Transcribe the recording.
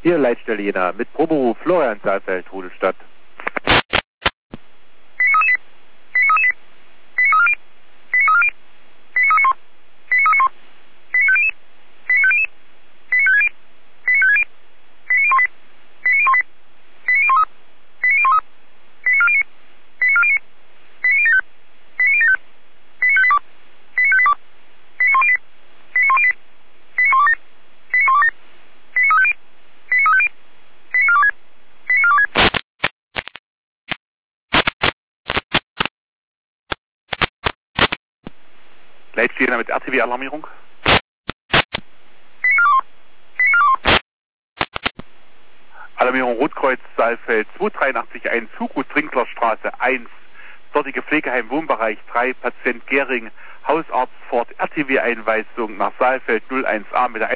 Hier Leitstelle Jena mit Proberuf Florian Saalfeld, Rudelstadt. Leitstelle Jena mit RTW-Alarmierung. Alarmierung Rotkreuz Saalfeld 283, ein Zugut Trinklerstraße 1, dortige Pflegeheim Wohnbereich 3, Patient Gering, Hausarzt Fort, RTW-Einweisung nach Saalfeld 01a mit der